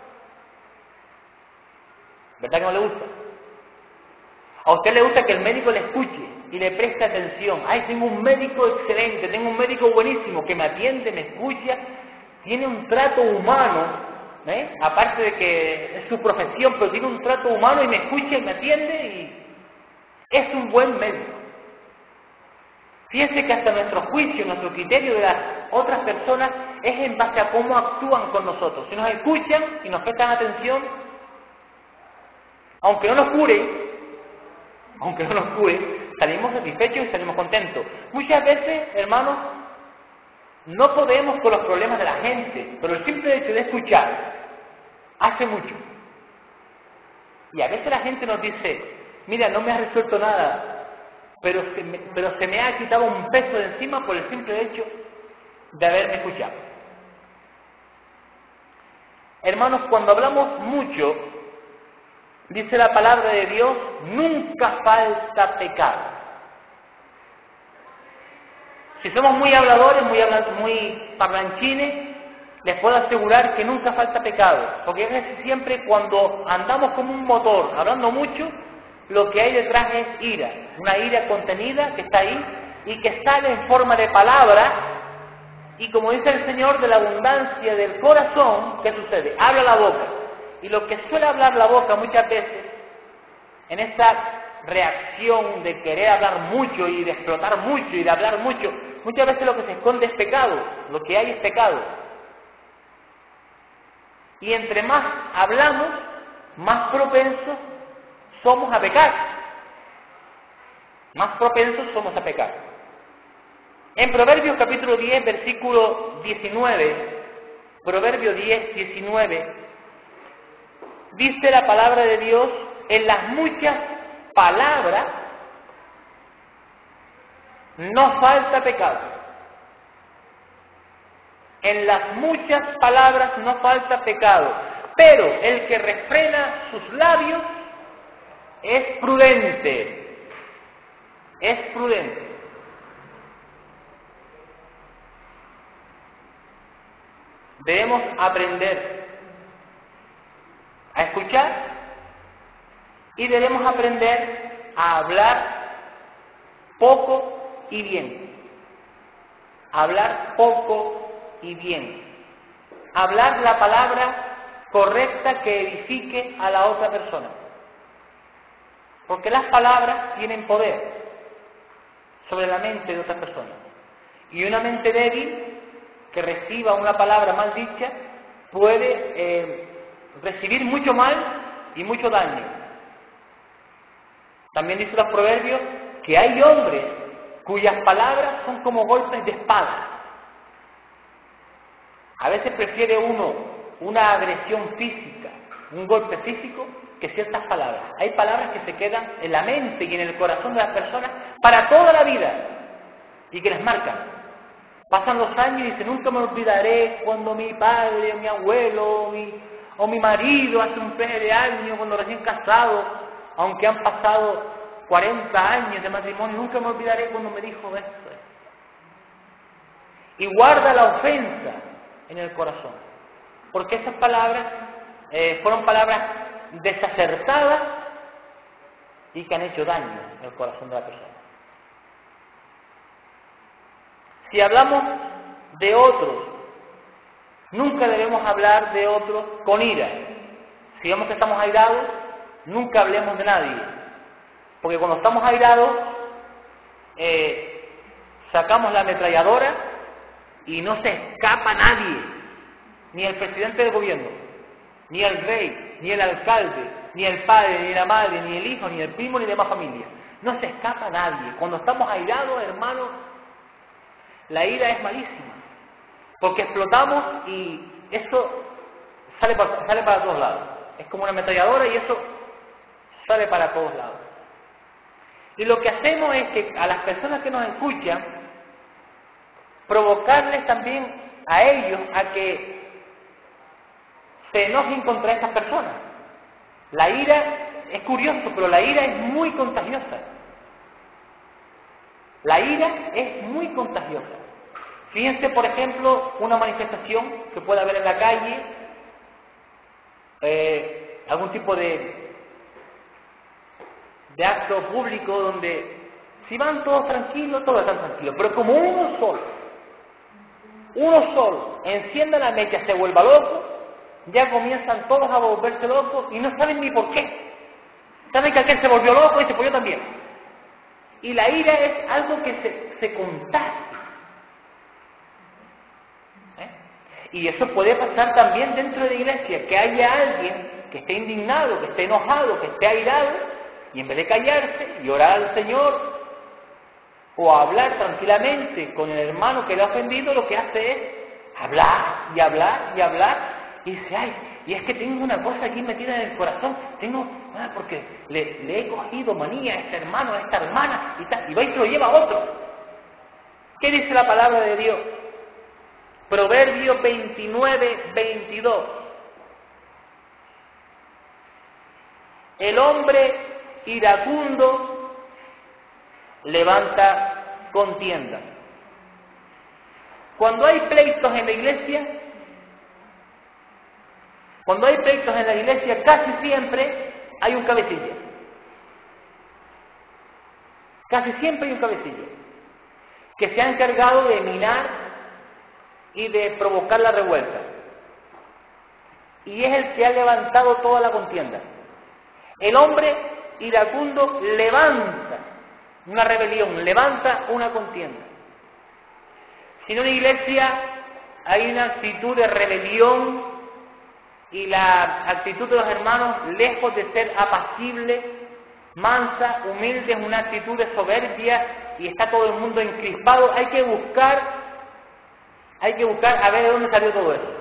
Speaker 1: ¿Verdad que no le gusta? ¿A usted le gusta que el médico le escuche y le preste atención? Ay, tengo un médico excelente, tengo un médico buenísimo que me atiende, me escucha, tiene un trato humano, aparte de que es su profesión, pero tiene un trato humano y me escucha y me atiende y es un buen médico. Fíjense que hasta nuestro juicio, nuestro criterio de las otras personas es en base a cómo actúan con nosotros. Si nos escuchan y nos prestan atención, aunque no nos cure, salimos satisfechos y salimos contentos. Muchas veces, hermanos, no podemos con los problemas de la gente, pero el simple hecho de escuchar hace mucho. Y a veces la gente nos dice, mira, no me has resuelto nada, pero se me ha quitado un peso de encima por el simple hecho de haberme escuchado. Hermanos, cuando hablamos mucho, dice la palabra de Dios, nunca falta pecado. Si somos muy habladores, muy parlanchines, les puedo asegurar que nunca falta pecado. Porque casi siempre cuando andamos como un motor, hablando mucho, lo que hay detrás es ira. Una ira contenida que está ahí y que sale en forma de palabra. Y como dice el Señor, de la abundancia del corazón, ¿qué sucede? Habla la boca. Y lo que suele hablar la boca muchas veces, en esa reacción de querer hablar mucho y de explotar mucho y de hablar mucho, muchas veces lo que se esconde es pecado, lo que hay es pecado. Y entre más hablamos, más propensos somos a pecar. Más propensos somos a pecar. En Proverbios capítulo 10, versículo 19, Proverbio 10, 19, dice la palabra de Dios, en las muchas palabras no falta pecado. En las muchas palabras no falta pecado, pero el que refrena sus labios es prudente. Es prudente. Debemos aprender a escuchar y debemos aprender a hablar poco y bien. Hablar poco y bien. Hablar la palabra correcta que edifique a la otra persona. Porque las palabras tienen poder sobre la mente de otra persona. Y una mente débil que reciba una palabra mal dicha puede recibir mucho mal y mucho daño. También dice los proverbios que hay hombres cuyas palabras son como golpes de espada. A veces prefiere uno una agresión física, un golpe físico, que ciertas palabras. Hay palabras que se quedan en la mente y en el corazón de las personas para toda la vida y que les marcan. Pasan los años y dicen, nunca me olvidaré cuando mi padre, o mi abuelo, o mi marido, hace un par de años, cuando recién casado, aunque han pasado 40 años de matrimonio, nunca me olvidaré cuando me dijo esto. Y guarda la ofensa en el corazón, porque esas palabras fueron palabras desacertadas y que han hecho daño en el corazón de la persona. Si hablamos de otros, nunca debemos hablar de otros con ira. Si vemos que estamos airados, nunca hablemos de nadie, porque cuando estamos airados sacamos la ametralladora y no se escapa nadie, ni el presidente del gobierno, ni el rey, ni el alcalde, ni el padre, ni la madre, ni el hijo, ni el primo, ni demás familia. No se escapa nadie. Cuando estamos airados, hermanos, la ira es malísima, porque explotamos y eso sale para todos lados. Es como una ametralladora y eso sale para todos lados. Y lo que hacemos es que a las personas que nos escuchan, provocarles también a ellos a que se enojen contra estas personas. La ira es curioso, pero la ira es muy contagiosa. La ira es muy contagiosa. Fíjense, por ejemplo, una manifestación que pueda haber en la calle, algún tipo de acto público donde si van todos tranquilos, todos están tranquilos, pero como uno solo encienda la mecha, se vuelva loco, ya comienzan todos a volverse locos y no saben ni por qué. Saben que aquel se volvió loco y se volvió también. Y la ira es algo que se contagia. Y eso puede pasar también dentro de la iglesia, que haya alguien que esté indignado, que esté enojado, que esté airado, y en vez de callarse y orar al Señor o hablar tranquilamente con el hermano que le ha ofendido, lo que hace es hablar y hablar y hablar, y dice, ay, y es que tengo una cosa aquí metida en el corazón, porque le he cogido manía a este hermano, a esta hermana, y va y se lo lleva a otro. ¿Qué dice la palabra de Dios? Proverbios 29:22. El hombre iracundo levanta contienda. Cuando hay pleitos en la iglesia, casi siempre hay un cabecilla. Casi siempre hay un cabecilla que se ha encargado de minar y de provocar la revuelta. Y es el que ha levantado toda la contienda. El hombre iracundo levanta una rebelión, levanta una contienda. Si en una iglesia hay una actitud de rebelión y la actitud de los hermanos, lejos de ser apacible, mansa, humilde, es una actitud de soberbia y está todo el mundo encrispado, hay que buscar a ver de dónde salió todo eso.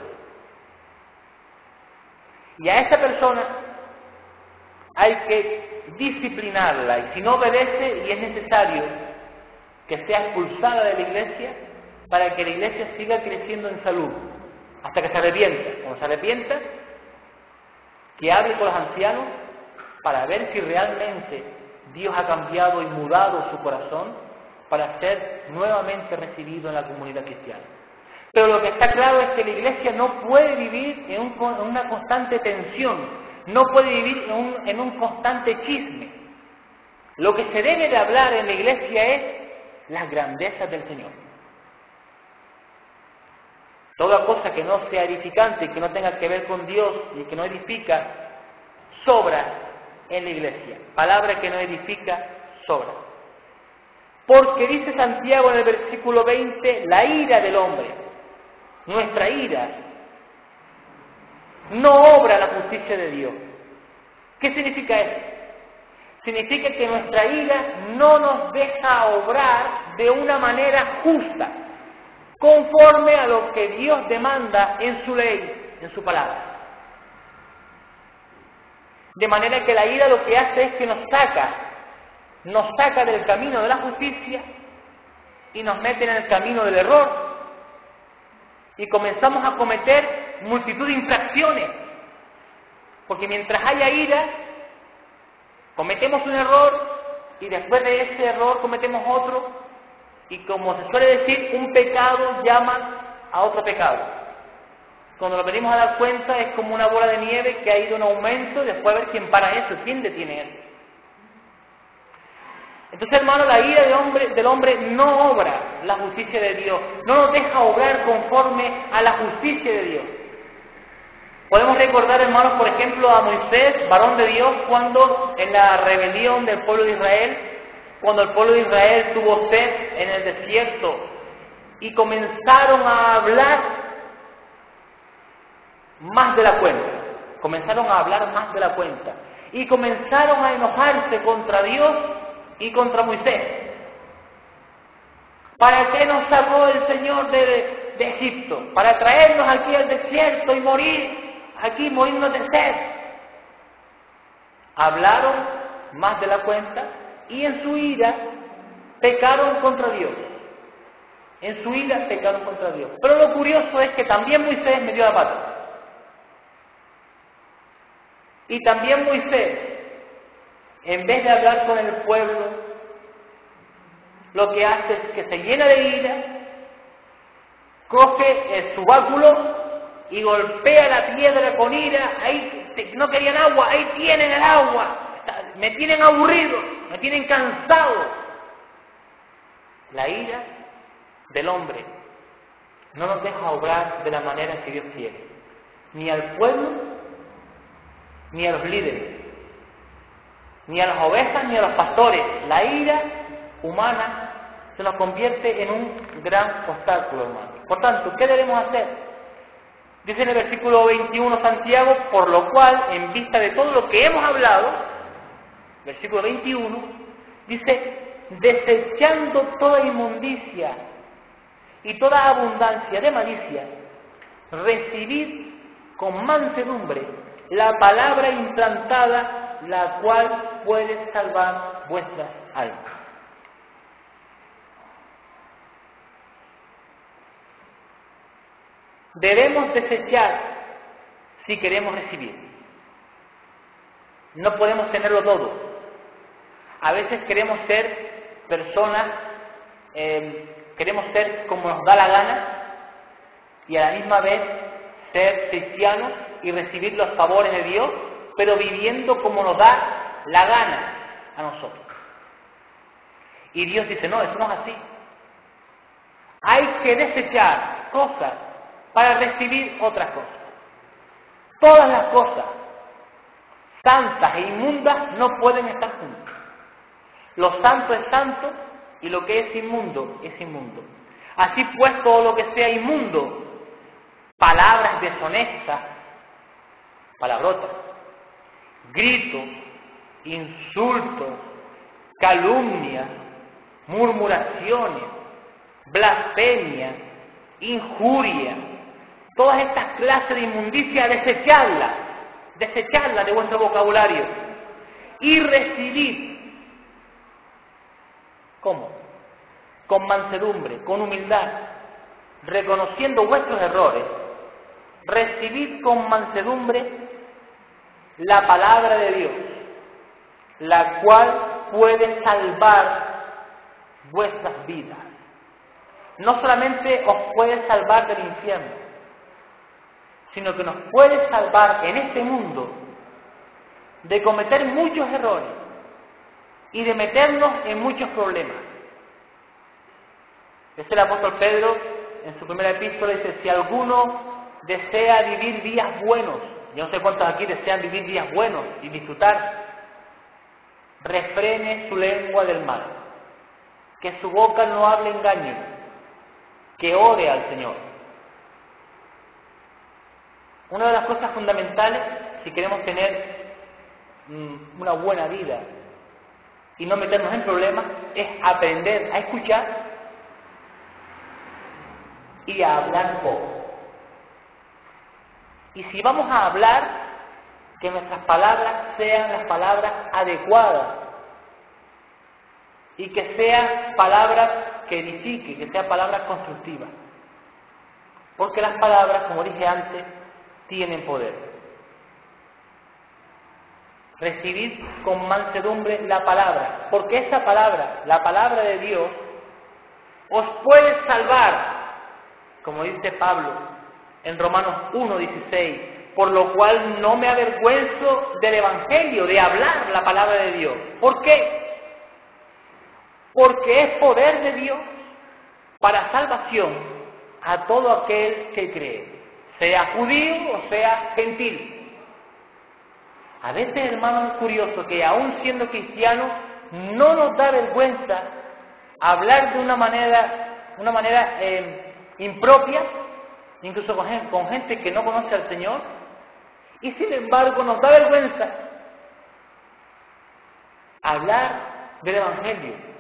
Speaker 1: Y a esa persona hay que disciplinarla, y si no obedece, y es necesario que sea expulsada de la iglesia para que la iglesia siga creciendo en salud, hasta que se arrepienta. Cuando se arrepienta, que hable con los ancianos para ver si realmente Dios ha cambiado y mudado su corazón para ser nuevamente recibido en la comunidad cristiana. Pero lo que está claro es que la iglesia no puede vivir en una constante tensión, no puede vivir en un constante chisme. Lo que se debe de hablar en la iglesia es las grandezas del Señor. Toda cosa que no sea edificante, que no tenga que ver con Dios y que no edifica, sobra en la iglesia. Palabra que no edifica, sobra. Porque dice Santiago en el versículo 20, la ira del hombre, nuestra ira, no obra la justicia de Dios. ¿Qué significa eso? Significa que nuestra ira no nos deja obrar de una manera justa. conforme a lo que Dios demanda en su ley, en su palabra. De manera que la ira lo que hace es que nos saca del camino de la justicia y nos mete en el camino del error. Y comenzamos a cometer multitud de infracciones. Porque mientras haya ira, cometemos un error y después de ese error cometemos otro. Y como se suele decir, un pecado llama a otro pecado. Cuando nos venimos a dar cuenta es como una bola de nieve que ha ido en aumento y después a ver quién para eso, quién detiene eso. Entonces, hermano, la ira del hombre no obra la justicia de Dios, no nos deja obrar conforme a la justicia de Dios. Podemos recordar, hermanos, por ejemplo, a Moisés, varón de Dios, cuando en la rebelión del pueblo de Israel, cuando el pueblo de Israel tuvo sed en el desierto y comenzaron a hablar más de la cuenta, y comenzaron a enojarse contra Dios y contra Moisés. ¿Para qué nos sacó el Señor de Egipto? Para traernos aquí al desierto y morirnos de sed. Hablaron más de la cuenta y en su ira pecaron contra Dios. Pero lo curioso es que también Moisés metió la pata. Y también Moisés, en vez de hablar con el pueblo, lo que hace es que se llena de ira, coge el subáculo y golpea la piedra con ira. Ahí no querían agua, ahí tienen el agua. Me tienen aburrido, me tienen cansado. La ira del hombre no nos deja obrar de la manera que Dios quiere, ni al pueblo, ni a los líderes, ni a las ovejas, ni a los pastores. La ira humana se nos convierte en un gran obstáculo, hermano. Por tanto, ¿qué debemos hacer? Dice en el versículo 21 Santiago, por lo cual, en vista de todo lo que hemos hablado, versículo 21, dice, desechando toda inmundicia y toda abundancia de malicia, recibid con mansedumbre la palabra implantada, la cual puede salvar vuestras almas. Debemos desechar si queremos recibir. No podemos tenerlo todo. A veces queremos ser personas, queremos ser como nos da la gana y a la misma vez ser cristianos y recibir los favores de Dios, pero viviendo como nos da la gana a nosotros. Y Dios dice, no, eso no es así. Hay que desechar cosas para recibir otras cosas. Todas las cosas santas e inmundas no pueden estar juntas. Lo santo es santo y lo que es inmundo es inmundo. Así pues, todo lo que sea inmundo, palabras deshonestas, palabrotas, gritos, insultos, calumnias, murmuraciones, blasfemia, injuria, todas estas clases de inmundicia, desecharlas de vuestro vocabulario y recibid. ¿Cómo? Con mansedumbre, con humildad, reconociendo vuestros errores, recibid con mansedumbre la palabra de Dios, la cual puede salvar vuestras vidas. No solamente os puede salvar del infierno, sino que nos puede salvar en este mundo de cometer muchos errores y de meternos en muchos problemas. Es el apóstol Pedro, en su primera epístola, dice, si alguno desea vivir días buenos, yo no sé cuántos aquí desean vivir días buenos y disfrutar, refrene su lengua del mal, que su boca no hable engaño, que ore al Señor. Una de las cosas fundamentales, si queremos tener una buena vida y no meternos en problemas, es aprender a escuchar y a hablar poco. Y si vamos a hablar, que nuestras palabras sean las palabras adecuadas y que sean palabras que edifiquen, que sean palabras constructivas. Porque las palabras, como dije antes, tienen poder. Recibid con mansedumbre la palabra, porque esa palabra, la palabra de Dios, os puede salvar, como dice Pablo en Romanos 1:16, por lo cual no me avergüenzo del Evangelio, de hablar la palabra de Dios. ¿Por qué? Porque es poder de Dios para salvación a todo aquel que cree, sea judío o sea gentil. A veces, hermanos, es curioso que aún siendo cristianos no nos da vergüenza hablar de una manera impropia, incluso con gente que no conoce al Señor, y sin embargo nos da vergüenza hablar del Evangelio.